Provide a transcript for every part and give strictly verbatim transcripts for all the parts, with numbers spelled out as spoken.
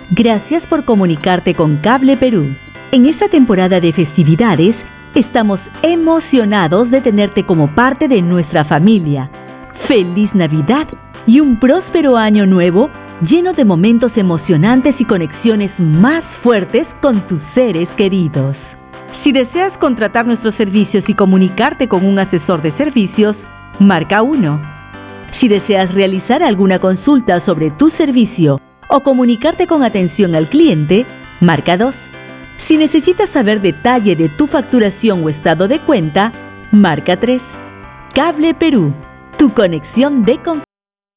Gracias por comunicarte con Cable Perú. En esta temporada de festividades, estamos emocionados de tenerte como parte de nuestra familia. ¡Feliz Navidad y un próspero año nuevo lleno de momentos emocionantes y conexiones más fuertes con tus seres queridos! Si deseas contratar nuestros servicios y comunicarte con un asesor de servicios, marca uno. Si deseas realizar alguna consulta sobre tu servicio o comunicarte con atención al cliente, marca dos. Si necesitas saber detalle de tu facturación o estado de cuenta, marca tres. Cable Perú, tu conexión de confianza.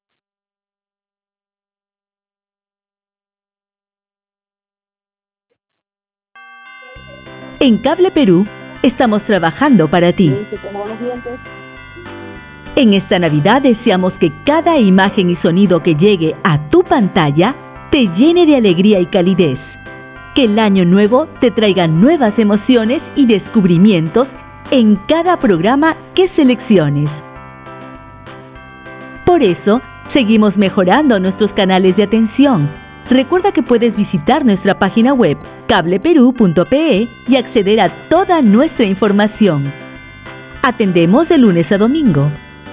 En Cable Perú, estamos trabajando para ti. En esta Navidad deseamos que cada imagen y sonido que llegue a tu pantalla te llene de alegría y calidez. Que el año nuevo te traiga nuevas emociones y descubrimientos en cada programa que selecciones. Por eso, seguimos mejorando nuestros canales de atención. Recuerda que puedes visitar nuestra página web cable perú punto pe y acceder a toda nuestra información. Atendemos de lunes a domingo.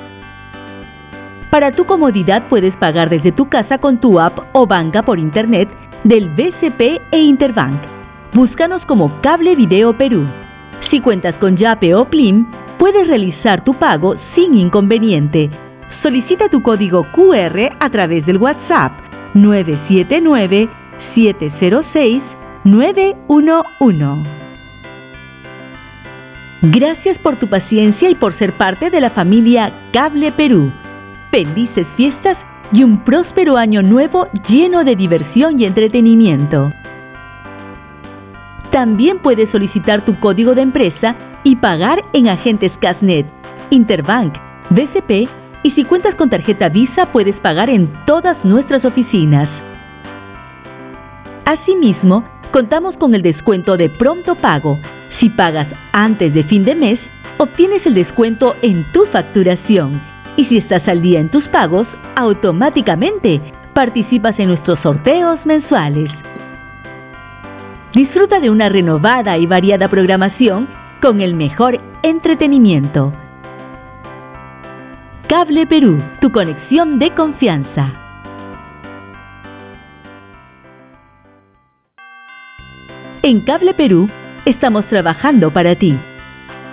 Para tu comodidad puedes pagar desde tu casa con tu app o banca por internet del B C P e Interbank. Búscanos como Cable Video Perú. Si cuentas con Yape o Plim, puedes realizar tu pago sin inconveniente. Solicita tu código cu erre a través del WhatsApp nueve siete nueve, siete cero seis, nueve uno uno. Gracias por tu paciencia y por ser parte de la familia Cable Perú. Felices fiestas y un próspero año nuevo lleno de diversión y entretenimiento. También puedes solicitar tu código de empresa y pagar en agentes Casnet, Interbank, B C P y si cuentas con tarjeta Visa puedes pagar en todas nuestras oficinas. Asimismo, contamos con el descuento de pronto pago. Si pagas antes de fin de mes, obtienes el descuento en tu facturación. Y si estás al día en tus pagos, automáticamente participas en nuestros sorteos mensuales. Disfruta de una renovada y variada programación con el mejor entretenimiento. Cable Perú, tu conexión de confianza. En Cable Perú, estamos trabajando para ti.